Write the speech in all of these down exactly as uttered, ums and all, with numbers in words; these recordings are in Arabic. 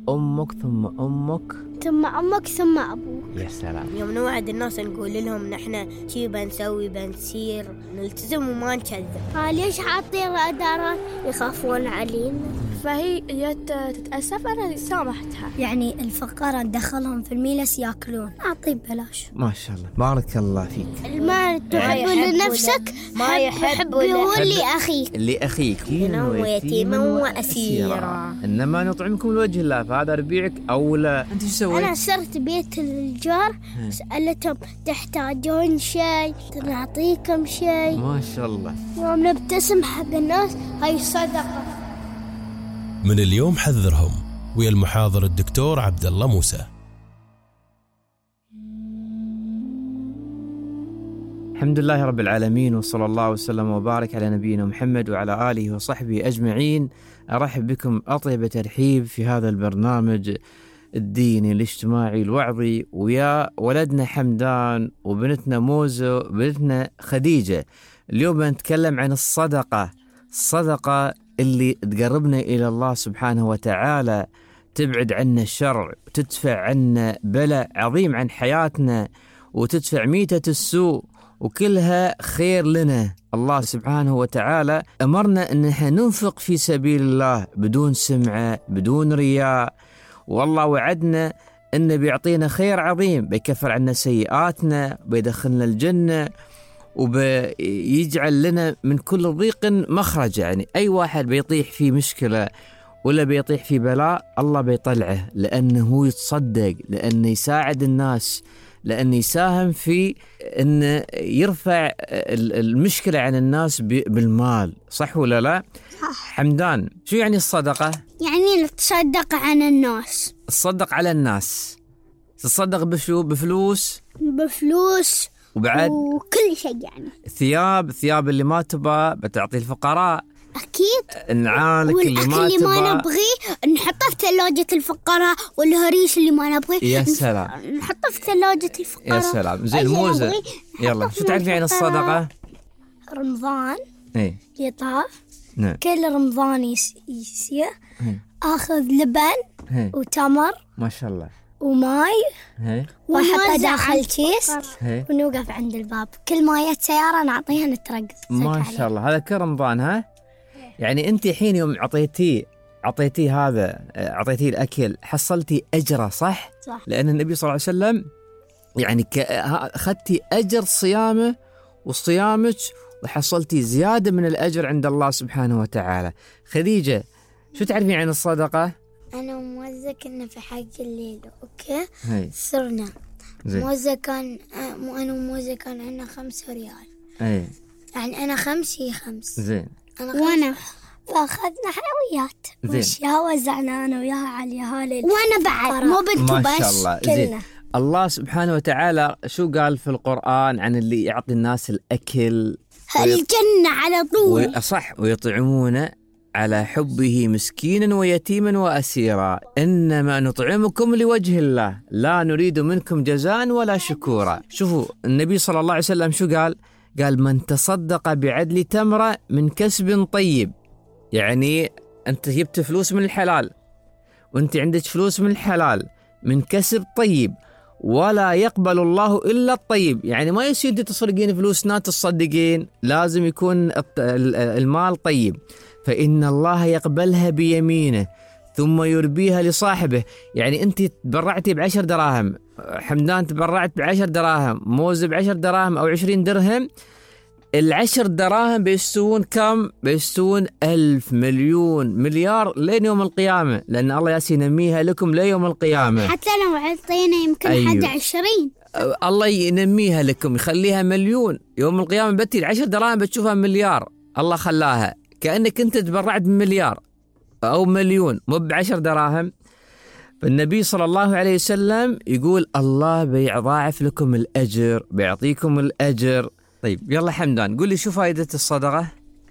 أمك ثم أمك ثم أمك ثم أبوك. يا سلام. يوم نوعد الناس نقول لهم نحن شي بنسوي بنسير نلتزم وما نكذب. ليش عاطين إدارات يخافون علينا؟ فهي جت تتأسف أنا سامحتها. يعني الفقراء ندخلهم في الميلس يأكلون أعطي ببلاش. ما شاء الله بارك الله فيك. المال تحب لنفسك ما يحب لأخيك لأخيك ويتيما وأسيرا إنما نطعمكم لوجه الله فهذا ربيعك أو لا. أنت شو سويت؟ أنا صرت بيت الجار سألتهم تحتاجون شيء نعطيكم شيء. ما شاء الله. يوم نبتسم حق الناس هاي صدقة. من اليوم حذرهم ويا المحاضر الدكتور عبد الله موسى. الحمد لله رب العالمين وصلى الله وسلم وبارك على نبينا محمد وعلى آله وصحبه أجمعين. أرحب بكم أطيب ترحيب في هذا البرنامج الديني الاجتماعي الوعظي ويا ولدنا حمدان وبنتنا موزة وبنتنا خديجة. اليوم نتكلم عن الصدقة، الصدقة اللي تقربنا إلى الله سبحانه وتعالى، تبعد عنا الشر، تدفع عنا بلاء عظيم عن حياتنا، وتدفع ميتة السوء، وكلها خير لنا. الله سبحانه وتعالى أمرنا أن ننفق في سبيل الله بدون سمعة بدون رياء، والله وعدنا أنه بيعطينا خير عظيم، بيكفر عنا سيئاتنا، بيدخلنا الجنة، وبيجعل لنا من كل ضيق مخرج. يعني أي واحد بيطيح في مشكلة ولا بيطيح في بلاء الله بيطلعه، لأنه يتصدق، لأنه يساعد الناس، لأنه يساهم في أن يرفع المشكلة عن الناس بالمال. صح ولا لا؟ صح. حمدان، شو يعني الصدقة؟ يعني تصدق عن الناس. تصدق على الناس، تصدق بشو؟ بفلوس بفلوس وبعد وكل شيء. يعني ثياب، ثياب اللي ما تبى بتعطي الفقراء. أكيد. نعالك اللي ما اللي تبى ما نبغيه نحطه في ثلاجة الفقراء، والهريش اللي ما نبغيه يا سلام نحطه في ثلاجة الفقراء. يا سلام. زين موزة، يلا شو تعرفي عن الصدقة؟ رمضان ايه يطاف، نعم. كل رمضان يصير اخذ لبن هي. وتمر ما شاء الله وماي هي. واحطه داخل كيس هي. ونوقف عند الباب، كل ما جت سيارة نعطيها نترقص. ما شاء الله. هذا كل رمضان. ها يعني انت الحين يوم عطيتيه عطيتيه هذا عطيتيه الأكل حصلتي أجره، صح؟ صح. لأن النبي صلى الله عليه وسلم يعني أخذتي أجر صيامه وصيامك، وحصلتي زيادة من الأجر عند الله سبحانه وتعالى. خديجة، شو تعرفين عن الصدقة؟ أنا وموزة كنا في حق الليل، أوكي؟ هي. صرنا زين. موزة كان مو أنا وموزة كان عندنا خمسة ريال. أي. يعني أنا خمس هي خمس. زين. أنا وأنا فأخذنا حلويات وأشياء وزعنا أنا وياها على الأهالي، وأنا بعد مو بنت بس. ما شاء الله. زين. الله سبحانه وتعالى شو قال في القرآن عن اللي يعطي الناس الأكل؟ الجنة على طول. وي... صح. ويطعمون على حبه مسكينا ويتيما وأسيرا إنما نطعمكم لوجه الله لا نريد منكم جزاء ولا شكورا. شوفوا النبي صلى الله عليه وسلم شو قال؟ قال من تصدق بعدل تمرة من كسب طيب. يعني أنت جبت فلوس من الحلال، وأنت عندك فلوس من الحلال من كسب طيب، ولا يقبل الله إلا الطيب. يعني ما يصير تسرقين فلوس ناس تصدقين، لازم يكون المال طيب. فإن الله يقبلها بيمينه ثم يربيها لصاحبه. يعني أنت تبرعتي بعشر دراهم، حمدان تبرعت بعشر دراهم، موزة بعشر دراهم أو عشرين درهم، العشر دراهم بيستوون كم؟ بيستوون ألف مليون مليار لين يوم القيامة، لأن الله ينميها لكم ليوم القيامة. حتى لو عطينا يمكن أيوه. حد عشرين الله ينميها لكم، يخليها مليون يوم القيامة. بتي العشر دراهم بتشوفها مليار، الله خلاها كأنك أنت تبرعت بمليار أو مليون، مو بعشر دراهم. فالنبي صلى الله عليه وسلم يقول الله بيضاعف لكم الأجر، بيعطيكم الأجر. طيب يلا حمدان قول لي شو فائدة الصدقة؟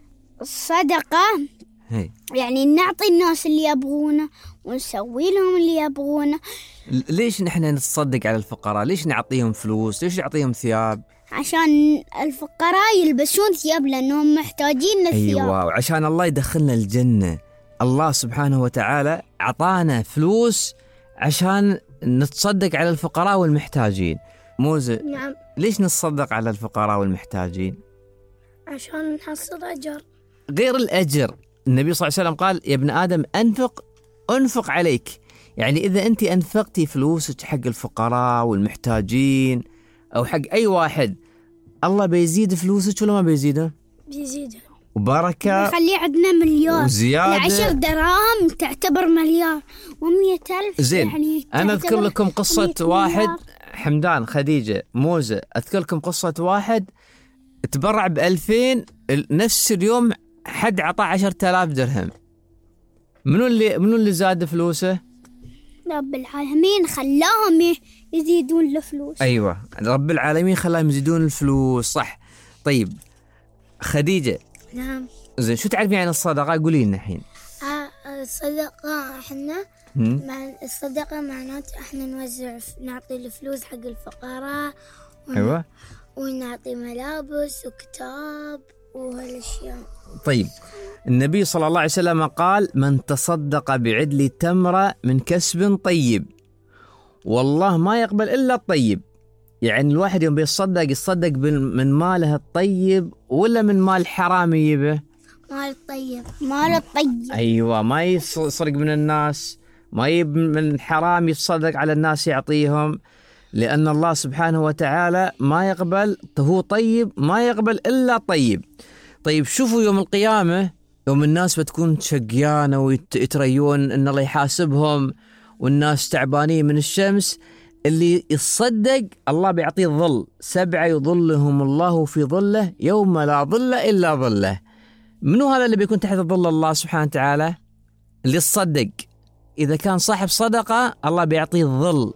الصدقة هي. يعني نعطي الناس اللي يبغونه ونسوي لهم اللي يبغونه. ليش نحن نتصدق على الفقراء؟ ليش نعطيهم فلوس؟ ليش نعطيهم ثياب؟ عشان الفقراء يلبسون ثياب لأنهم محتاجين للثياب. أيوة، وعشان الله يدخلنا الجنة. الله سبحانه وتعالى أعطانا فلوس عشان نتصدق على الفقراء والمحتاجين. موزة، نعم. ليش نتصدق على الفقراء والمحتاجين؟ عشان نحصل أجر. غير الأجر، النبي صلى الله عليه وسلم قال: يا ابن آدم أنفق أنفق عليك. يعني إذا أنت أنفقتي فلوسك حق الفقراء والمحتاجين أو حق أي واحد، الله بيزيد فلوسك ولا ما بيزيده؟ بيزيده وبركة، بيخلي عندنا مليار وزيادة. العشر دراهم تعتبر مليار، ومية ألف زين، يعني أنا أذكر لكم قصة واحد، مليار. حمدان، خديجة، موزة، أذكر لكم قصة واحد تبرع بألفين، نفس اليوم حد عطاه عشرة آلاف درهم. منو اللي منو اللي زاد فلوسه؟ رب العالمين خلاهم يزيدون الفلوس. أيوة، رب العالمين خلاهم يزيدون الفلوس، صح. طيب خديجة، نعم. زين، شو تعرفين عن الصدقة؟ قولي لنا الحين. آه الصدقة احنا مع الصدقة معناته احنا نوزع، نعطي الفلوس حق الفقراء ون... أيوة، ونعطي ملابس وكتاب وهالاشياء. طيب النبي صلى الله عليه وسلم قال: من تصدق بعدل تمرة من كسب طيب والله ما يقبل إلا الطيب. يعني الواحد يوم بيصدق يصدق من ماله الطيب ولا من مال حرام يجيبه؟ مال الطيب. مال الطيب. أيوة، ما يسرق من الناس، ما يجيب من حرام يتصدق على الناس يعطيهم، لأن الله سبحانه وتعالى ما يقبل، هو طيب ما يقبل إلا طيب. طيب شوفوا يوم القيامة، يوم الناس بتكون شقيانة ويتريون إن الله يحاسبهم والناس تعبانين من الشمس، اللي يتصدق الله بيعطيه ظل، سبعة يظلهم الله في ظله يوم لا ظل إلا ظله. منو هذا اللي بيكون تحت ظل الله سبحانه وتعالى؟ اللي يتصدق. إذا كان صاحب صدقة الله بيعطيه ظل،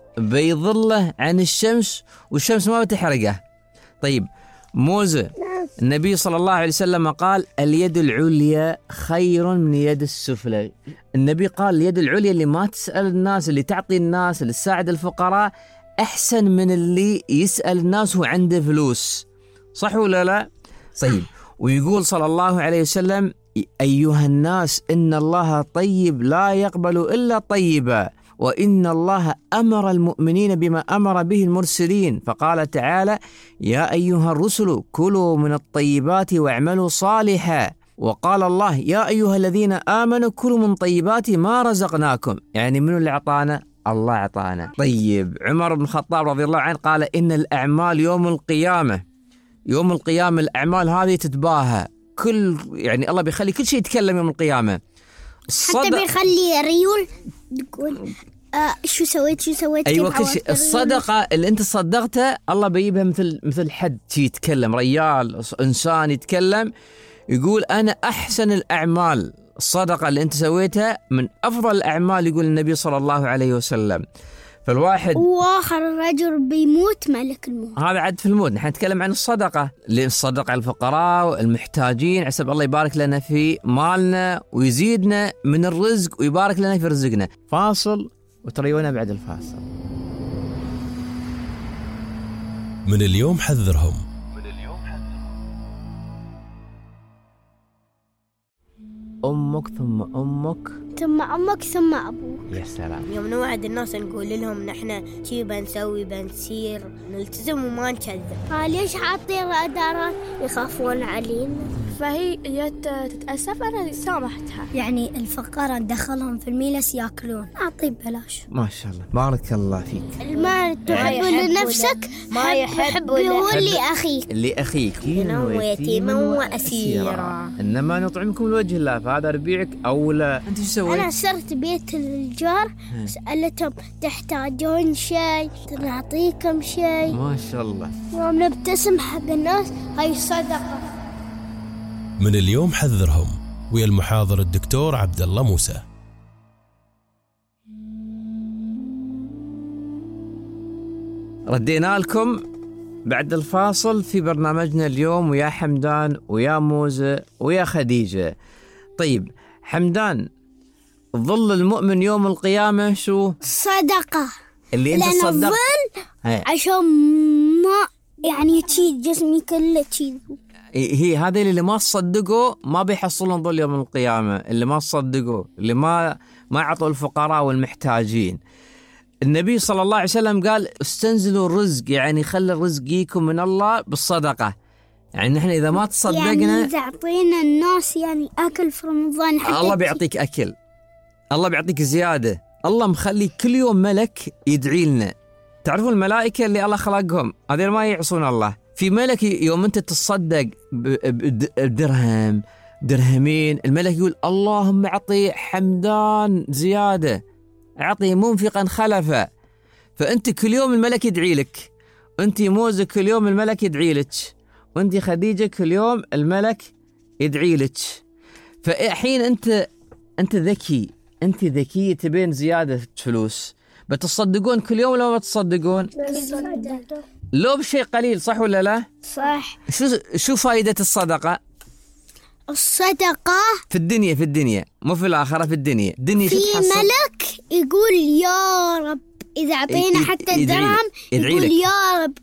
بيظله عن الشمس والشمس ما بتحرقه. طيب موزة، النبي صلى الله عليه وسلم قال: اليد العليا خير من يد السفلى. النبي قال اليد العليا اللي ما تسأل الناس، اللي تعطي الناس، اللي تساعد الفقراء، أحسن من اللي يسأل الناس وهو عنده فلوس. صح ولا لا؟ طيب، ويقول صلى الله عليه وسلم: أيها الناس إن الله طيب لا يقبل إلا طيبا، وإن الله أمر المؤمنين بما أمر به المرسلين، فقال تعالى: يا أيها الرسل كلوا من الطيبات واعملوا صالحا، وقال الله: يا أيها الذين آمنوا كلوا من طيبات ما رزقناكم. يعني منو اللي أعطانا؟ الله أعطانا. طيب عمر بن الخطاب رضي الله عنه قال: إن الأعمال يوم القيامة، يوم القيامة الأعمال هذه تتباهى، كل يعني الله بيخلي كل شيء يتكلم يوم القيامة. حتى بيخلي ريول تقول آه شو سويت شو سويت. أيوة، كل شيء. الصدقة اللي أنت صدقتها الله بيجيبها مثل مثل حد شيء يتكلم، ريال إنسان يتكلم يقول: أنا أحسن الأعمال، الصدقة اللي أنت سويتها من أفضل الأعمال، يقول النبي صلى الله عليه وسلم. فالواحد وآخر الرجل بيموت ملك الموت. هذا عد في الموت. نحن نتكلم عن الصدقة اللي نصدق على الفقراء والمحتاجين، عسب الله يبارك لنا في مالنا ويزيدنا من الرزق ويبارك لنا في رزقنا. فاصل وتريونا بعد الفاصل. من اليوم حذرهم. أمك ثم أمك ثم أمك ثم أبوك. يا سلام. يوم نوعد الناس نقول لهم نحن شي بنسوي بنسير، نلتزم وما نكذب. ليش حاطين رادارات؟ يخافون علينا. فهي جت تتأسف، أنا سامحتها. يعني الفقراء دخلهم في الميلس يأكلون، أعطي ببلاش. ما شاء الله، بارك الله فيك. ما تحب لنفسك ما يحب هو اللي أخيك. اللي أخيك ويتيما وأسيرا، إنما نطعمكم لوجه الله، فهذا ربيعك أولى. أنت شو سويت؟ أنا صرت بيت الجار، سألتهم تحتاجون شيء نعطيكم شيء. ما شاء الله. يوم نبتسم حق الناس هاي صدقة. من اليوم حذرهم، ويا المحاضر الدكتور عبد الله موسى. ردينا لكم بعد الفاصل في برنامجنا اليوم، ويا حمدان ويا موزة ويا خديجة. طيب حمدان، ظل المؤمن يوم القيامة شو؟ صدقة. اللي انت صدقت الظل عشان ما يعني تشيل جسمي كله تشيل. هي هذه اللي ما تصدقوا ما بيحصلون ظل يوم القيامة، اللي ما تصدقوا، اللي ما ما عطوا الفقراء والمحتاجين. النبي صلى الله عليه وسلم قال استنزلوا الرزق، يعني خلي الرزق يجيكم من الله بالصدقة. يعني نحن إذا ما تصدقنا يعني إذا أعطينا الناس يعني أكل في رمضان حتى الله بيعطيك أكل، الله بيعطيك زيادة. الله مخلي كل يوم ملك يدعي لنا. تعرفون الملائكة اللي الله خلقهم هذول ما يعصون الله. في ملك يوم أنت تصدق بدرهم درهمين، الملك يقول اللهم أعطي حمدان زيادة، أعطي منفقا خلفا. فأنت كل يوم الملك يدعي لك، أنت موزة كل يوم الملك يدعي لك، وأنت خديجة كل يوم الملك يدعي لك. فحين أنت أنت ذكي، أنت ذكية تبين زيادة فلوس، بتصدقون كل يوم ولا ما تصدقون؟ لو بشيء قليل، صح ولا لا؟ صح. شو شو فائدة الصدقة؟ الصدقة في الدنيا في الدنيا مو في الآخرة، في الدنيا الدنيا في ملك يقول يا رب إذا أعطينا حتى الدرهم يقول لك. يا رب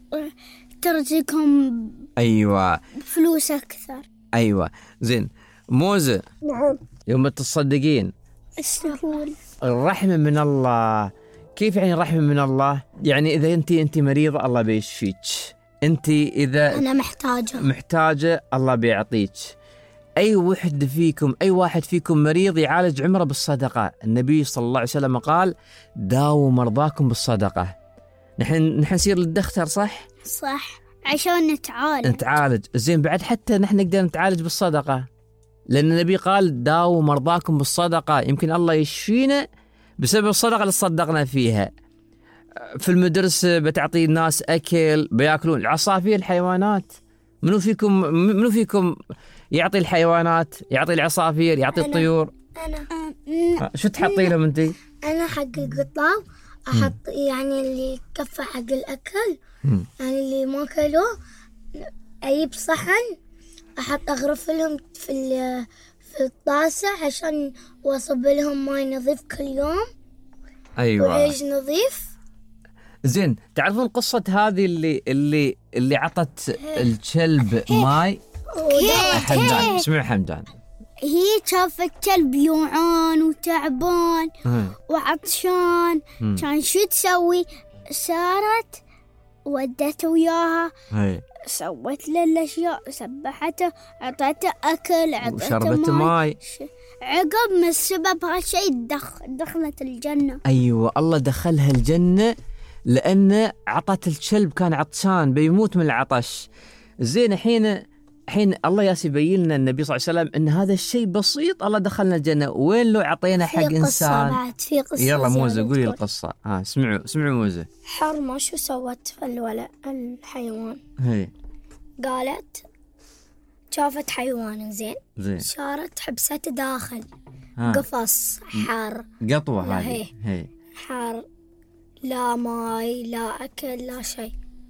ترزقهم أيوة فلوس أكثر. أيوة زين. موزة نعم يوم تصدقين السهول الرحمة من الله. كيف يعني رحمة من الله؟ يعني إذا أنت أنت مريضة الله بيشفيك، أنت إذا أنا محتاجة محتاجة الله بيعطيك. أي واحد فيكم أي واحد فيكم مريض يعالج عمره بالصدقة. النبي صلى الله عليه وسلم قال داووا مرضاكم بالصدقة. نحن نحن نصير للدكتور صح؟ صح عشان نتعالج نتعالج زين. بعد حتى نحن نقدر نتعالج بالصدقة، لأن النبي قال داووا مرضاكم بالصدقة. يمكن الله يشفينا بسبب الصدقة اللي صدقنا فيها. في المدرسة بتعطي الناس أكل بياكلون. العصافير الحيوانات، منو فيكم منو فيكم يعطي الحيوانات، يعطي العصافير، يعطي أنا. الطيور؟ أنا شو تحطي لهم أنتي؟ أنا حق القطة أحط يعني اللي كفى حق الأكل، يعني اللي ما كلوه أجيب صحن أحط أغرف لهم في في الطاسة عشان وأصب لهم ماء نظيف كل يوم. أيوة وعيش نظيف. زين. تعرفون قصة هذه اللي اللي اللي عطت الكلب ماي؟ حمدان، اسمعوا حمدان. هي شافت كلب يوعان وتعبان وعطشان، كان شو تسوي؟ صارت ودته وياها، سوت له الأشياء، سبحته، عطته أكل، عطته ماي. عقب من السبب هالشيء دخ دخلت الجنة. أيوة الله دخلها الجنة لأن عطت الكلب كان عطشان بيموت من العطش. زين. الحين الحين الله ياس يبين لنا النبي صلى الله عليه وسلم ان هذا الشيء بسيط الله دخلنا الجنة. وين لو عطينا حق انسان؟ بعد في قصة. يلا موزة قولي القصة. ها اسمعوا اسمعوا موزة. حرمة شو سوت في الولد الحيوان؟ هي قالت شافت حيوان زين زين صارت حبسته داخل ها. قفص حار قطوة هذه هي حار، لا ماي لا أكل لا شيء،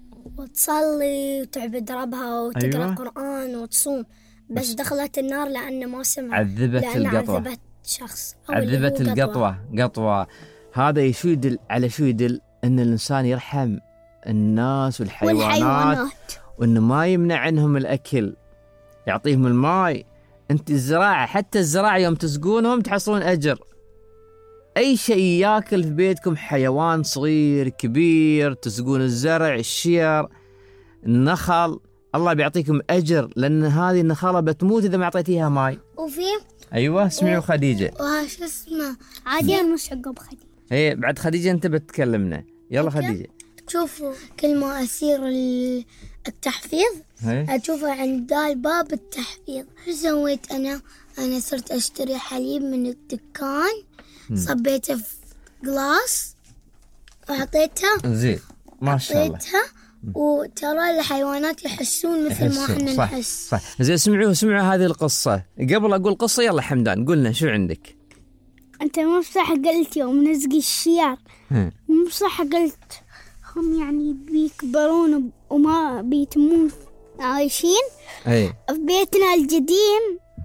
وتصلي وتعبد ربها وتقرأ أيوة. قرآن وتصوم، بس, بس دخلت النار لأن ما سمع، عذبت القطوة، عذبت شخص، عذبت القطوة قطوة. هذا شو يدل على شو يدل؟ أن الإنسان يرحم الناس والحيوانات, والحيوانات. وأنه ما يمنع عنهم الأكل، يعطيهم الماء. أنت الزراعة حتى الزراعة يوم تسقونهم تحصلون أجر. أي شيء ياكل في بيتكم، حيوان صغير كبير، تسقون الزرع الشير النخل، الله بيعطيكم أجر، لأن هذه النخلة بتموت إذا ما أعطيتيها ماء. وفي أيوة اسمعوا خديجة. وش اسمه عادي مش عقب خديجة. هي بعد خديجة أنت بتكلمنا. يلا خديجة. شوفوا كل ما أسير التحفيظ أشوفه عند باب التحفيظ. شو سويت أنا؟ أنا صرت أشتري حليب من الدكان، صبيته في جلاس وأعطيتها. زين ما شاء الله. وترى الحيوانات يحسون مثل ما احنا نحس. صح. زين اسمعوا اسمعوا هذه القصة. قبل أقول قصة يلا حمدان قلنا شو عندك؟ أنت مو صح قلت يوم نسقي الشيار، مو صح قلت هم يعني بيكبرون وما بيتمون عايشين. أي. في بيتنا القديم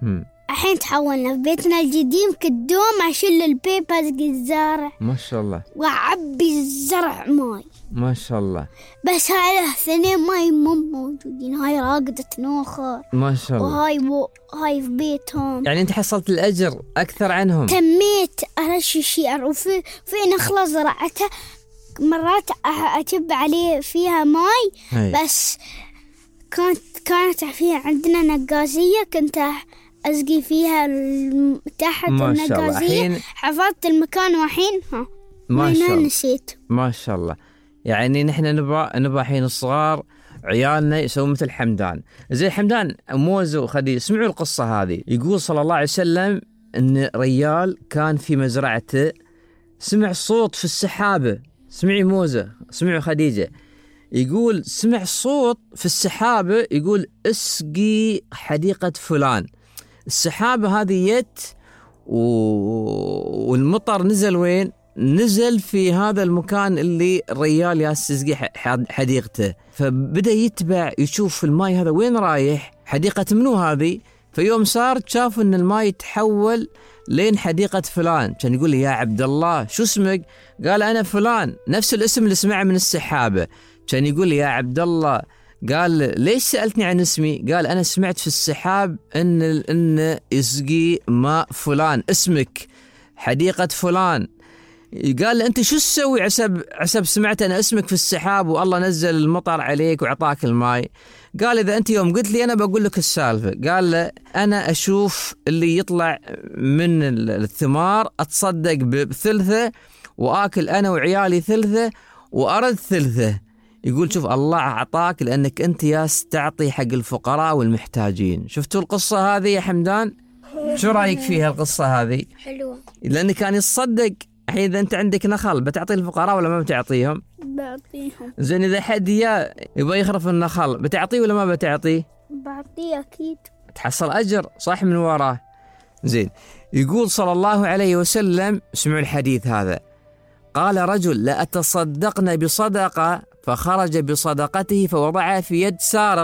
الحين تحولنا في بيتنا الجديد كدوم أشيل البيبرز الزرع ما شاء الله وأعبي الزرع ماي. ما شاء الله. بس هاي الاثنين ماي مو موجودين، هاي راقدة نوخر ما شاء الله. وهاي بو... هاي في بيتهم. يعني أنت حصلت الأجر أكثر عنهم. تميت أرش الشعر وفي في نخلة زرعتها مرات أجب عليه فيها ماي هي. بس كانت كانت فيها عندنا نقازية كنت أسقي فيها تحت النقازية. حفظت المكان وحين ها ما شاء الله نسيت. ما شاء الله. يعني نحن نبغى نبغى حين الصغار عيالنا يسوون مثل حمدان. زي حمدان موزة وخديجة سمعوا القصة هذه. يقول صلى الله عليه وسلم إن ريال كان في مزرعته سمع صوت في السحابة. سمعي موزة سمعوا خديجة. يقول سمع صوت في السحابة يقول اسقي حديقة فلان. السحابة هذه يت و... والمطر نزل وين؟ نزل في هذا المكان اللي الريال يسقي حديقته. فبدأ يتبع يشوف الماء هذا وين رايح، حديقة منو هذه. فيوم صار شاف ان الماء يتحول لين حديقة فلان. كان يقول لي يا عبد الله شو اسمك؟ قال انا فلان، نفس الاسم اللي سمعه من السحابة. كان يقول لي يا عبد الله، قال ليش سألتني عن اسمي؟ قال أنا سمعت في السحاب إن إن يسقي ماء فلان، اسمك حديقة فلان. قال أنت شو تسوي عسب عسب سمعت أنا اسمك في السحاب والله نزل المطر عليك وعطاك الماء؟ قال إذا أنت يوم قلت لي أنا بقول لك السالفة. قال أنا أشوف اللي يطلع من الثمار أتصدق بثلثة وآكل أنا وعيالي ثلثة وأرد ثلثة. يقول شوف الله أعطاك لأنك أنت ياس تعطي حق الفقراء والمحتاجين. شفتوا القصة هذه يا حمدان؟ شو رأيك فيها القصة هذه؟ حلوة. لأنه كان يتصدق. الحين إذا أنت عندك نخل بتعطي الفقراء ولا ما بتعطيهم؟ بعطيهم. زين إذا حد يا يبغى يخرف النخل بتعطيه ولا ما بتعطيه؟ بعطيه أكيد. تحصل أجر صح من وراه. زين يقول صلى الله عليه وسلم اسمعوا الحديث هذا. قال رجل لا أتصدقن بصدقة فخرج بصدقته فوضعها في يد سارق.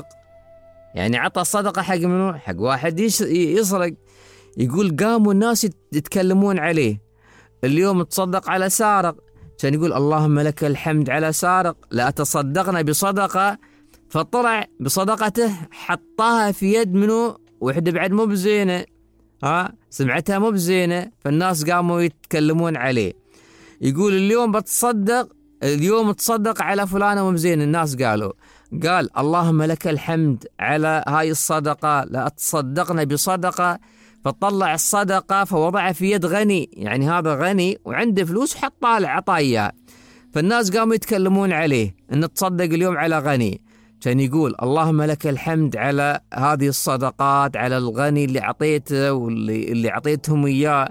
يعني عطى الصدقة حق منو؟ حق واحد يسرق. يقول قاموا الناس يتكلمون عليه اليوم تصدق على سارق. كان يقول اللهم لك الحمد على سارق لا أتصدقن بصدقة. فطلع بصدقته حطها في يد منو؟ وحده بعد مو بزينة، ها سمعتها مو بزينة، فالناس قاموا يتكلمون عليه. يقول اليوم بتصدق اليوم تصدق على فلانة مو بزين. الناس قالوا قال اللهم لك الحمد على هاي الصدقة لا تصدقنا بصدقة. فطلع الصدقة فوضعها في يد غني، يعني هذا غني وعنده فلوس حطها له عطايا. فالناس قاموا يتكلمون عليه ان تصدق اليوم على غني. كان يقول اللهم لك الحمد على هذه الصدقات على الغني اللي عطيته واللي اللي عطيتهم اياه.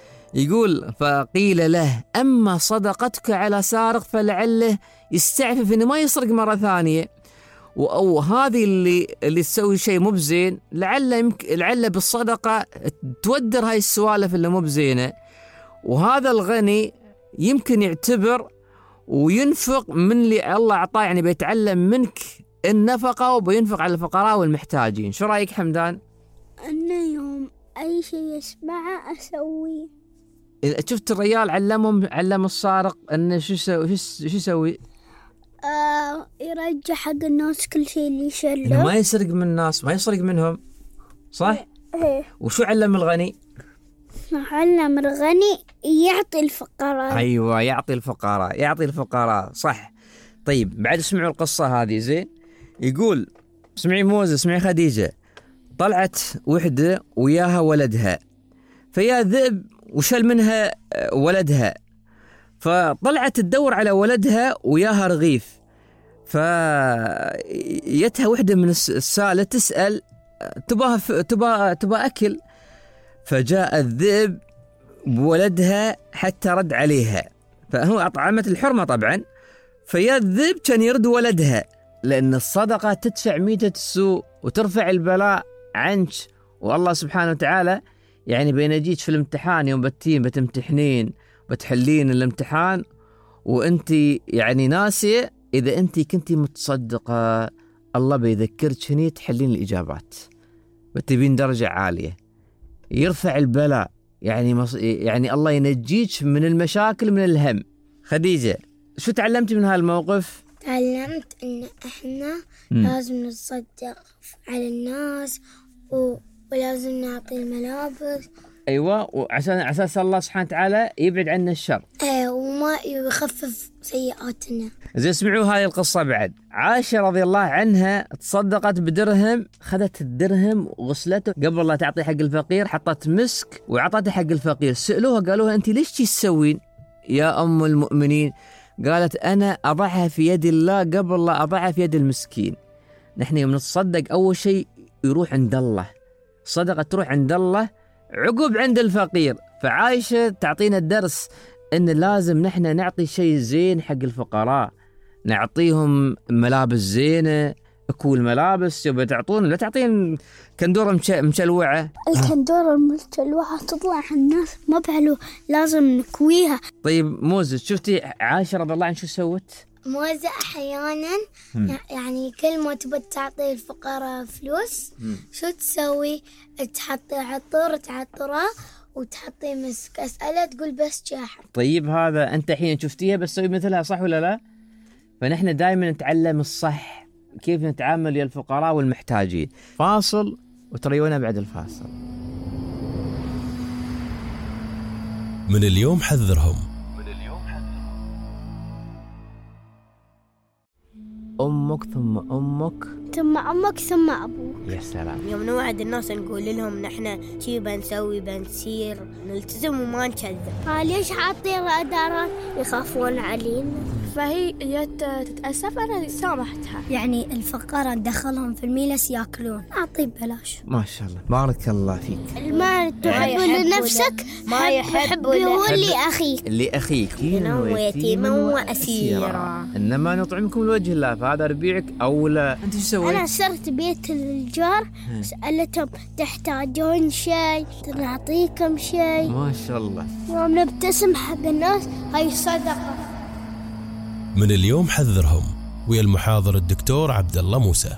يقول فقيل له أما صدقتك على سارق فلعله يستعفف إنه ما يسرق مرة ثانية. أو هذه اللي اللي تسوي شيء مو بزين لعله يمكن لعله بالصدقة تودر هاي السوالف اللي مو بزينة. وهذا الغني يمكن يعتبر وينفق من اللي الله أعطاه، يعني بيتعلم منك النفقة وبينفق على الفقراء والمحتاجين. شو رأيك حمدان؟ أنا يوم أي شيء يسمعه أسويه. إذا شفت الرجال علمهم علم السارق أنه شو يسوي شو يسوي؟ آه يرجع حق الناس كل شيء اللي يشله. إنه ما يسرق من الناس، ما يسرق منهم، صح؟ إيه. وشو علم الغني؟ علم الغني يعطي الفقراء. أيوة يعطي الفقراء يعطي الفقراء صح. طيب بعد اسمعوا القصة هذه زين. يقول اسمعي موزة اسمعي خديجة. طلعت وحدة وياها ولدها فيا ذئب وشل منها ولدها. فطلعت تدور على ولدها وياها رغيف. فيتها وحدة من السالة تسأل تبغى تبغى تبغى أكل. فجاء الذئب بولدها حتى رد عليها. فهو أطعمت الحرمة طبعا. فيا الذئب كان يرد ولدها لأن الصدقة تدفع ميتة السوء وترفع البلاء عنك. والله سبحانه وتعالى يعني بينجيك في الامتحان يوم بتين بتمتحنين بتحلين الامتحان وانت يعني ناسية. إذا انت كنتي متصدقة الله بيذكرك هني تحلين الإجابات بتبين درجة عالية. يرفع البلاء، يعني مص... يعني الله ينجيك من المشاكل من الهم. خديجة، شو تعلمتي من هالموقف؟ تعلمت إن إحنا مم. لازم نتصدق على الناس و... ولازم نعطي الملابس. أيوة، وعشان على أساس الله سبحانه وتعالى يبعد عنا الشر. إيه، وما يخفف سيئاتنا. زي اسمعوا هاي القصة بعد. عائشة رضي الله عنها تصدقت بدرهم، خذت الدرهم وغسلته قبل لا تعطي حق الفقير، حطت مسك وعطته حق الفقير. سألوها قالوها أنت ليش تسوين يا أم المؤمنين؟ قالت أنا أضعها في يد الله قبل لا أضعها في يد المسكين. نحن يوم نتصدق أول شيء يروح عند الله، صدقة تروح عند الله عقب عند الفقير. فعائشة تعطينا الدرس إن لازم نحن نعطي شيء زين حق الفقراء، نعطيهم ملابس زينة، أكول ملابس. يبقى تعطون لا تعطين كندورة مش... مشلوعة. الكندورة المشلوعة تطلع الناس ما بعلو، لازم نكويها. طيب موزة، شفتي عائشة رضي الله عنها شو سوت؟ موزة أحيانا يعني كل ما تبى تعطي الفقراء فلوس مم. شو تسوي؟ تحطي عطر تعطره وتحطي مسك. أسألها تقول بس شاحن. طيب هذا أنت حين شفتيها بس سوي مثلها، صح ولا لا؟ فنحن دائما نتعلم الصح، كيف نتعامل يا الفقراء والمحتاجين. فاصل وتريونا بعد الفاصل. من اليوم حذرهم. أمك ثم أمك ثم أمك ثم أبوك. يا سلام. يوم نوعد الناس نقول لهم نحن شي بنسوي بنسير، نلتزم وما نكذب. ليش عاطين رادارات؟ يخافون علينا. فهي جت تتأسف أنا سامحتها. يعني الفقراء ندخلهم في الميلس ياكلون، أعطي ببلاش. ما شاء الله، بارك الله فيك. المال تحب لنفسك ما يحب هو اللي أخيك. اللي أخيك ويتيما وأسيرا، إنما نطعمكم لوجه الله، فهذا ربيعك أولى. أنت شو سويت؟ أنا صرت بيت الجار، سألتهم تحتاجون شيء نعطيكم شيء. ما شاء الله. يوم نبتسم حق الناس هاي صدقة. من اليوم حذرهم ويا المحاضر الدكتور عبد الله موسى.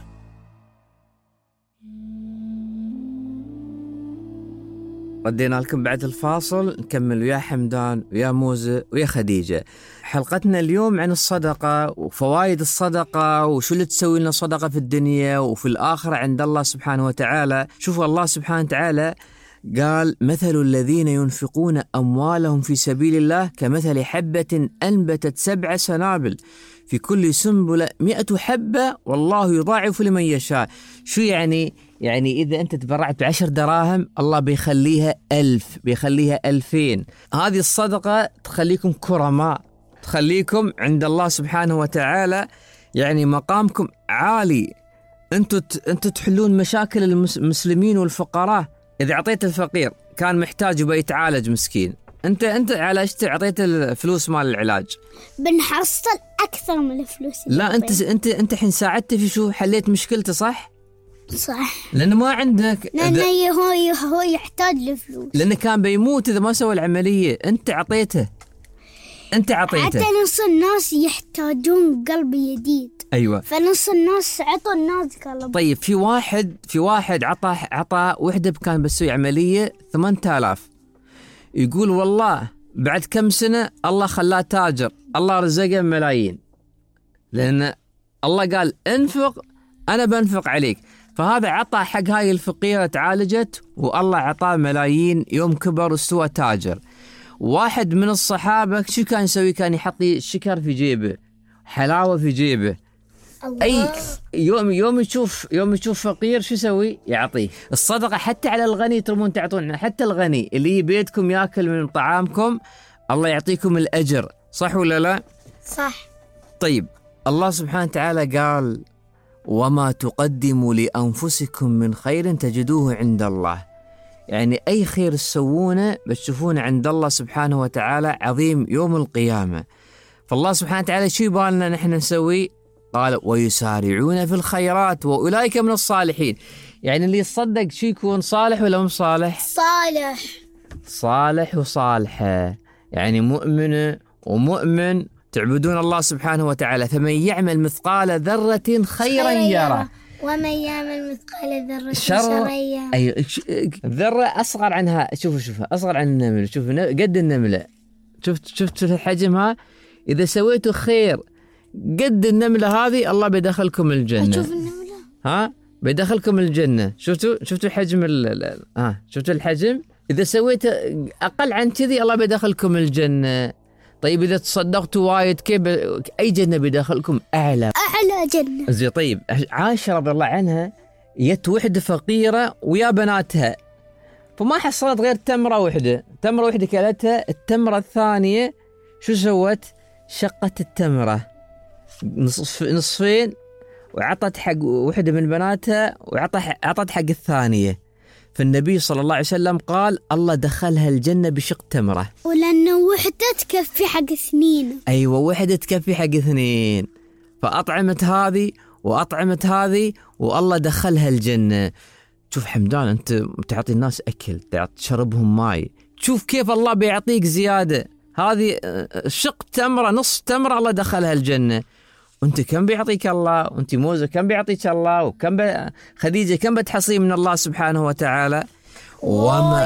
ردينا لكم بعد الفاصل، نكمل ويا حمدان ويا موزة ويا خديجة. حلقتنا اليوم عن الصدقة وفوائد الصدقة وشو اللي تسوي لنا صدقة في الدنيا وفي الآخرة عند الله سبحانه وتعالى. شوفوا الله سبحانه وتعالى قال مثل الذين ينفقون أموالهم في سبيل الله كمثل حبة أنبتت سبع سنابل في كل سنبلة مئة حبة والله يضاعف لمن يشاء. شو يعني؟ يعني إذا أنت تبرعت بعشر دراهم الله بيخليها ألف، بيخليها ألفين. هذه الصدقة تخليكم كرماء، تخليكم عند الله سبحانه وتعالى يعني مقامكم عالي. أنتوا أنتوا تحلون مشاكل المسلمين والفقراء. إذا أعطيت الفقير كان محتاج وبيتعالج مسكين، أنت أنت على إيش أعطيت الفلوس مال العلاج؟ بنحصل أكثر من الفلوس. لا أنت أنت أنت حين ساعدته في شو، حليت مشكلته، صح؟ صح. لأنه ما عندك، لأنه هو هو يحتاج لفلوس، لأنه كان بيموت إذا ما سوى العملية. أنت عطيته، أنت عطيته. حتى نص الناس يحتاجون قلب جديد. أيوة. فنص الناس عطوا الناس قلب. طيب في واحد في واحد عطى عطى وحدة كان بسوي عملية ثمانية آلاف، يقول والله بعد كم سنة الله خلاه تاجر، الله رزقه ملايين، لأن الله قال انفق أنا بنفق عليك. فهذا عطى حق هاي الفقيرة تعالجت والله عطاه ملايين، يوم كبر واستوى تاجر. واحد من الصحابة شو كان يسوي؟ كان يحط شكر في جيبه، حلاوة في جيبه. الله. أي يوم يوم يشوف يوم يشوف فقير شو يسوي؟ يعطيه. الصدقة حتى على الغني ترمون تعطون، حتى الغني اللي بيتكم ياكل من طعامكم الله يعطيكم الأجر، صح ولا لا؟ صح. طيب الله سبحانه وتعالى قال وما تقدموا لأنفسكم من خير تجدوه عند الله. يعني أي خير تسوونه بتشوفونه عند الله سبحانه وتعالى عظيم يوم القيامة. فالله سبحانه وتعالى شو يبالنا نحن نسوي؟ قال ويسارعون في الخيرات وأولئك من الصالحين. يعني اللي يصدق شو يكون صالح ولا مو صالح؟ صالح. صالح وصالحة، يعني مؤمن ومؤمن تعبدون الله سبحانه وتعالى. فمن يعمل مثقال ذرة خيرا يره. ومن يعمل مثقال ذرة شر شرا يره. أي ذرة أصغر عنها، شوفوا شوفوا أصغر عن النمل، شوفوا قد النملة، شفت شفت حجمها. إذا سويتوا خير قد النملة هذه الله بيدخلكم الجنة. أشوف النملة ها بيدخلكم الجنة. شفتوا شفتوا حجم ال ها شفتوا الحجم. إذا سويت أقل عن كذي الله بيدخلكم الجنة. طيب إذا تصدقتوا وايد كيف أي جنة بيدخلكم؟ أعلى أعلى جنة. زي طيب عائشة رضي الله عنها جت وحدة فقيرة ويا بناتها، فما حصلت غير تمرة وحدة، تمرة وحدة كلتها. التمرة الثانية شو سوت؟ شقت التمرة نصف نصفين وعطت حق وحدة من بناتها وعطت حق الثانية. فالنبي صلى الله عليه وسلم قال الله دخلها الجنة بشق تمرة. ولأنه وحدة تكفي حق اثنين. أيوة وحدة تكفي حق اثنين، فأطعمت هذه وأطعمت هذه والله دخلها الجنة. شوف حمدان أنت تعطي الناس أكل، تشربهم ماي، شوف كيف الله بيعطيك زيادة. هذه شق تمرة نص تمرة الله دخلها الجنة. وانت كم بيعطيك الله؟ وانت موزة كم بيعطيك الله؟ وكم ب... خديجة كم بتحصي من الله سبحانه وتعالى؟ وما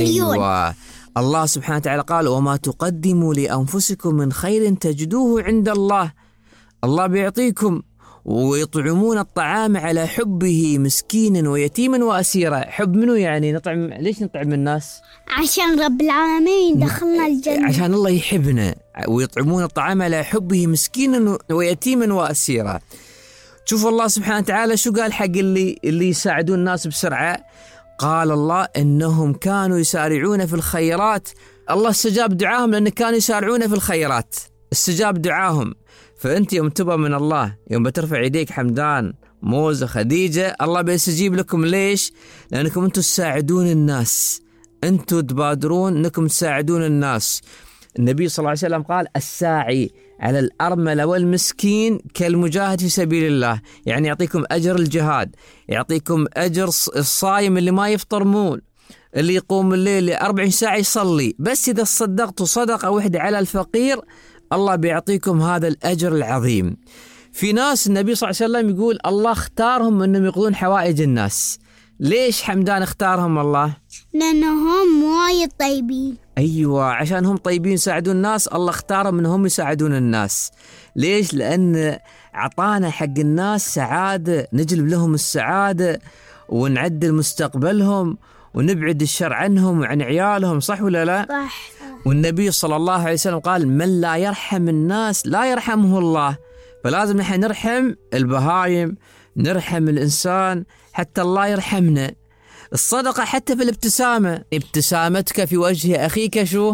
أيوة الله سبحانه وتعالى قال وما تقدموا لأنفسكم من خير تجدوه عند الله. الله بيعطيكم. ويطعمون الطعام على حبه مسكينا ويتيما وأسيرا. حب منه يعني نطعم، ليش نطعم الناس؟ عشان رب العالمين دخلنا الجنة، عشان الله يحبنا. ويطعمون الطعام على حبه مسكينا ويتيما وأسيرا. شوف الله سبحانه وتعالى شو قال حق اللي اللي يساعدون الناس بسرعة. قال الله إنهم كانوا يسارعون في الخيرات. الله استجاب دعاهم لأن كانوا يسارعون في الخيرات، استجاب دعاهم. فأنت يوم تبى من الله، يوم بترفع يديك حمدان موزة خديجة، الله بيستجيب لكم. ليش؟ لأنكم أنتم تساعدون الناس، أنتم تبادرون أنكم تساعدون الناس. النبي صلى الله عليه وسلم قال الساعي على الأرملة والمسكين كالمجاهد في سبيل الله. يعني يعطيكم أجر الجهاد، يعطيكم أجر الصايم اللي ما يفطر مول، اللي يقوم الليل أربعين ساعة يصلي. بس إذا صدقتوا صدقة واحدة على الفقير الله بيعطيكم هذا الأجر العظيم. في ناس النبي صلى الله عليه وسلم يقول الله اختارهم أنهم يقضون حوائج الناس. ليش حمدان اختارهم الله؟ لأنهم وايد طيبين. أيوة عشان هم طيبين يساعدون الناس، الله اختارهم أنهم يساعدون الناس. ليش؟ لأن عطانا حق الناس سعادة، نجلب لهم السعادة ونعدل مستقبلهم ونبعد الشر عنهم وعن عيالهم. صح ولا لا؟ صح. والنبي صلى الله عليه وسلم قال من لا يرحم الناس لا يرحمه الله. فلازم نحن نرحم البهايم، نرحم الإنسان حتى الله يرحمنا. الصدقة حتى في الابتسامة، ابتسامتك في وجه أخيك شو؟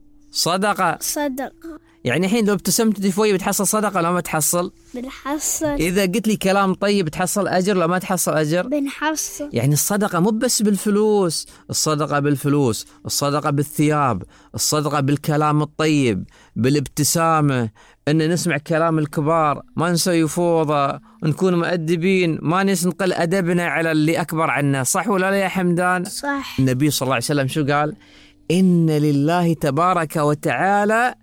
صدقة. صدقة. يعني الحين لو ابتسمت شوي بتحصل صدقة لو ما تحصل؟ بنحصل. إذا قلت لي كلام طيب بتحصل أجر لو ما تحصل أجر؟ بنحصل. يعني الصدقة مو بس بالفلوس، الصدقة بالفلوس، الصدقة بالثياب، الصدقة بالكلام الطيب، بالابتسامة، أن نسمع كلام الكبار، ما نسوي فوضى، نكون مؤدبين، ما ننقل أدبنا على اللي أكبر عنا. صح ولا لا يا حمدان؟ صح. النبي صلى الله عليه وسلم شو قال؟ إن لله تبارك وتعالى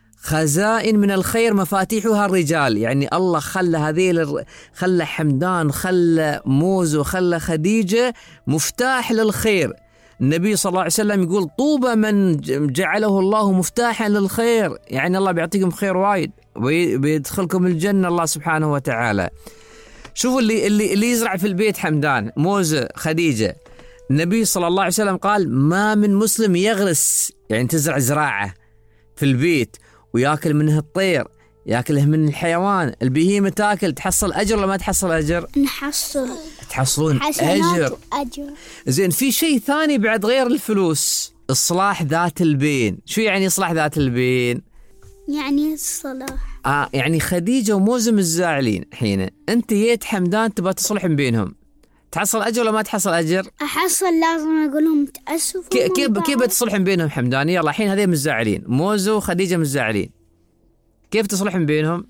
خزائن من الخير مفاتيحها الرجال. يعني الله خلى هذيل، خلى حمدان، خلى موزو، خلى خديجة مفتاح للخير. النبي صلى الله عليه وسلم يقول طوبى من جعله الله مفتاحا للخير. يعني الله بيعطيكم خير وايد وبيدخلكم الجنة الله سبحانه وتعالى. شوفوا اللي اللي اللي يزرع في البيت حمدان، موزة، خديجة. النبي صلى الله عليه وسلم قال ما من مسلم يغرس، يعني تزرع زراعة في البيت وياكل منه الطير، ياكله من الحيوان، البهيمة تاكل، تحصل أجر ولا ما تحصل أجر؟ نحصل. تحصلون أجر. أجر. زين في شيء ثاني بعد غير الفلوس، إصلاح ذات البين. شو يعني إصلاح ذات البين؟ يعني الصلاح. آه يعني خديجة وموزة الزاعلين حين أنت جيت حمدان تبغى تصلح بينهم، تحصل أجر ولا ما تحصل أجر؟ أحصل. لازم أقول لهم تأسفوا. كيف كيف بتصلحن بينهم حمدان؟ يلا الحين هذين مزعلين، موزة وخديجة مزعلين، كيف تصلحن بينهم؟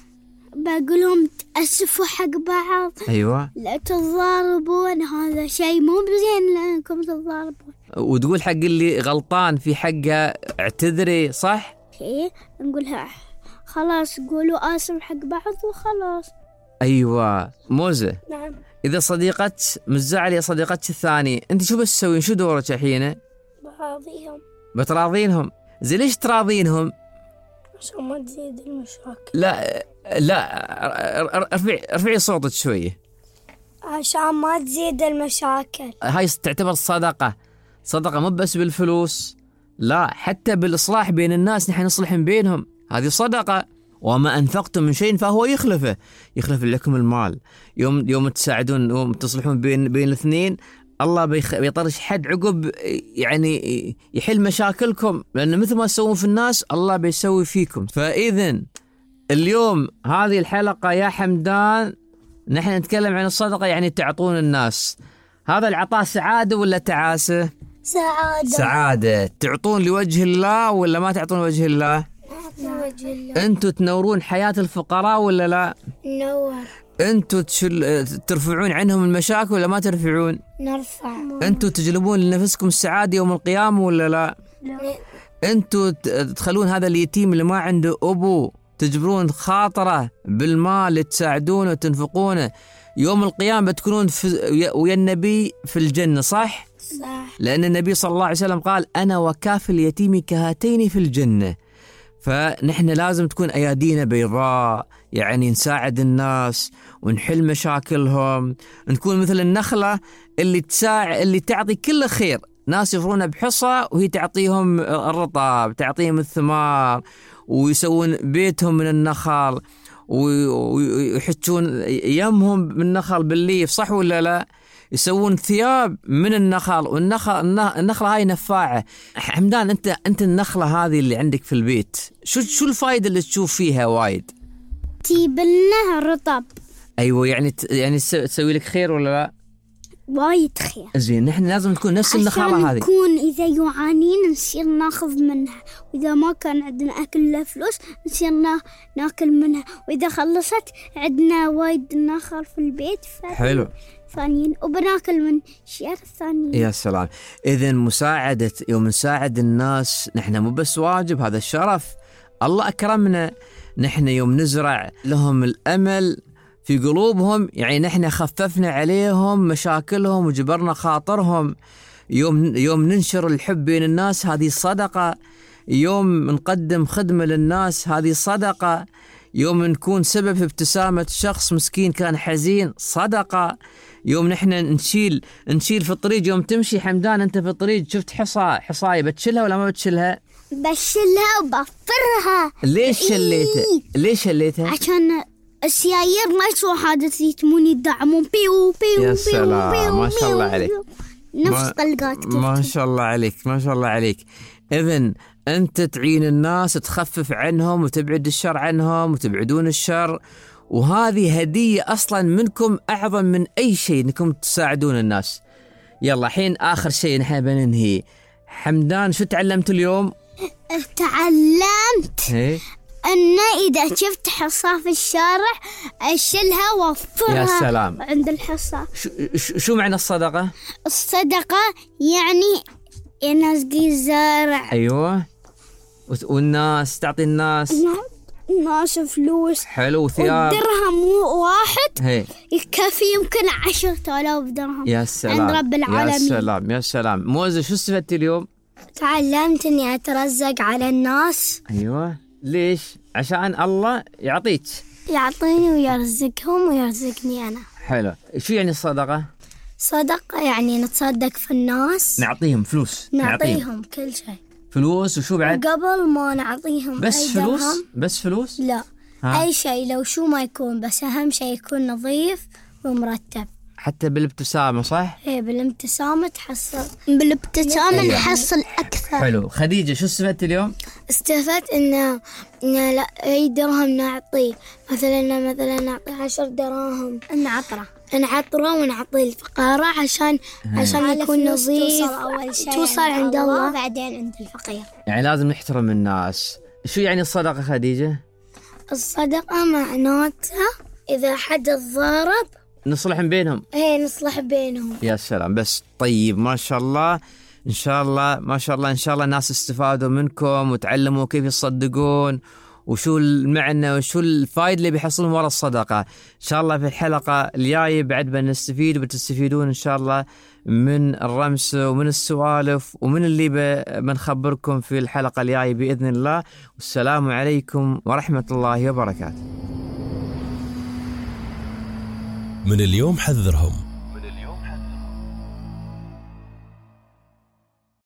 بقول لهم تأسفوا حق بعض. أيوة. لا تتضاربون، هذا شيء مو بزين لأنكم تتضاربون. وتقول حق اللي غلطان في حقه اعتذري. صح؟ إيه نقولها خلاص، قولوا آسف حق بعض وخلاص. أيوة موزة، نعم. إذا صديقة مزعل يا صديقتك الثانية، أنت شو بس تسوين؟ شو دورك الحين؟ براضيهم بتراضينهم. زي ليش تراضينهم؟ عشان ما تزيد المشاكل. لا لا ارفعي ارفعي صوتك شوية. عشان ما تزيد المشاكل. هاي تعتبر صدقة. صدقة مو بس بالفلوس، لا حتى بالإصلاح بين الناس، نحن نصلح بينهم، هذه صدقة. وما أنفقتم من شيء فهو يخلفه، يخلف لكم المال. يوم يوم تساعدون، يوم تصلحون بين بين الاثنين، الله بيخ... بيطرش حد عقب، يعني يحل مشاكلكم، لأن مثل ما تسوون في الناس الله بيسوي فيكم. فإذن اليوم هذه الحلقة يا حمدان نحن نتكلم عن الصدقة، يعني تعطون الناس. هذا العطاء سعادة ولا تعاسة؟ سعادة. سعادة. تعطون لوجه الله ولا ما تعطون لوجه الله؟ لوجه الله. أنتوا تنورون حياة الفقراء ولا لا؟ نور. أنتوا تشل... ترفعون عنهم المشاكل ولا ما ترفعون؟ نرفع. أنتوا تجلبون لنفسكم السعادة يوم القيامة ولا لا؟ لا. أنتوا تخلون هذا اليتيم اللي ما عنده أبو، تجبرون خاطره بالمال، تساعدونه وتنفقونه، يوم القيامة بتكونون في... ويا النبي في الجنة، صح؟ صح. لأن النبي صلى الله عليه وسلم قال أنا وكافل اليتيم كهاتين في الجنة. فنحن لازم تكون أيادينا بيضاء، يعني نساعد الناس ونحل مشاكلهم، نكون مثل النخلة اللي تساعد، اللي تعطي كل خير. ناس يفرون بحصى وهي تعطيهم الرطب، تعطيهم الثمار، ويسوون بيتهم من النخل، ويحجون يمهم بالنخل بالليف، صح ولا لا؟ يسوون ثياب من النخل، والنخل النخلة هاي نفاعة. حمدان أنت أنت النخلة هذه اللي عندك في البيت، شو شو الفائدة اللي تشوف فيها وايد؟ تجيب لنا رطب. أيوة، يعني يعني تسوي لك خير ولا لا؟ وايد خير. زين، نحن لازم نكون نفس النخلة هذه. نكون إذا جوعانين نصير ناخذ منها، وإذا ما كان عندنا أكل لا فلوس نصير ناكل منها، وإذا خلصت عندنا وايد نخل في البيت حلو ثانيين وبناكل من شيء ثانيين. يا سلام. إذن مساعدة، يوم نساعد الناس نحن مو بس واجب، هذا الشرف، الله أكرمنا. نحن يوم نزرع لهم الأمل في قلوبهم، يعني نحن خففنا عليهم مشاكلهم وجبرنا خاطرهم. يوم يوم ننشر الحب بين الناس، هذه صدقة. يوم نقدم خدمة للناس، هذه صدقة. يوم نكون سبب في ابتسامة شخص مسكين كان حزين، صدقة. يوم نحن نشيل نشيل في الطريق، يوم تمشي حمدان أنت في الطريق شفت حصى حصاية، بتشلها ولا ما بتشلها؟ بشلها وبفرها. ليش شليتها؟ ليش شليتها؟ عشان السيايير ما يسووا حادث، يتمون يدعمون بيو بيو. يا سلام، بيو ما شاء الله عليك. نفس طلقات. ما شاء الله عليك، ما شاء الله عليك. إذن أنت تعين الناس، تخفف عنهم وتبعد الشر عنهم وتبعدون الشر، وهذه هدية أصلا منكم أعظم من أي شيء، أنكم تساعدون الناس. يلا حين آخر شيء نحن بننهي. حمدان شو تعلمت اليوم؟ تعلمت هي؟ أن إذا شفت حصى في الشارع أشيلها وأوفرها. يا سلام. عند الحصى. شو, شو معنى الصدقة؟ الصدقة يعني الناس قي زارع. أيوة، والناس تعطي الناس ناس فلوس. حلو، ثياب. درهم واحد هي يكفي يمكن عشرة آلاف درهم. يا سلام، عند رب العالمين. يا سلام يا سلام. موزة شو استفدت اليوم؟ تعلمت إني أترزق على الناس. أيوة، ليش؟ عشان الله يعطيك، يعطيني ويرزقهم ويرزقني أنا. حلو. شو يعني الصدقة؟ صدقة يعني نتصدق في الناس، نعطيهم فلوس، نعطيهم, نعطيهم كل شيء. فلوس وشو بعد؟ قبل ما نعطيهم بس أي فلوس؟ درهم. بس فلوس؟ لا، ها؟ أي شيء لو شو ما يكون، بس أهم شيء يكون نظيف ومرتب. حتى بالابتسامة، صح؟ إيه، بالابتسامة تحصل، بالابتسامة أيوة. نحصل أكثر. حلو. خديجة شو استفدت اليوم؟ استفدت إن إن لا أي درهم نعطيه، مثلا مثلا نعطي عشر دراهم نعطره نعطره ونعطي الفقراء عشان عشان يكون نظيف. توصل أول شيء توصل عند الله، بعدين عند الفقير. يعني لازم نحترم الناس. شو يعني الصدقة خديجة؟ الصدقة معناتها إذا حد ضارب نصلح بينهم. ايه، نصلح بينهم. يا سلام. بس طيب، ما شاء الله، إن شاء الله، ما شاء الله، إن شاء الله الناس استفادوا منكم وتعلموا كيف يصدقون وشو المعنى وشو الفائدة اللي بيحصلون وراء الصدقة. إن شاء الله في الحلقة الجاية بعد بنستفيد وبتستفيدون إن شاء الله من الرمس ومن السوالف ومن اللي بنخبركم في الحلقة الجاية بإذن الله. والسلام عليكم ورحمة الله وبركاته. من اليوم حذرهم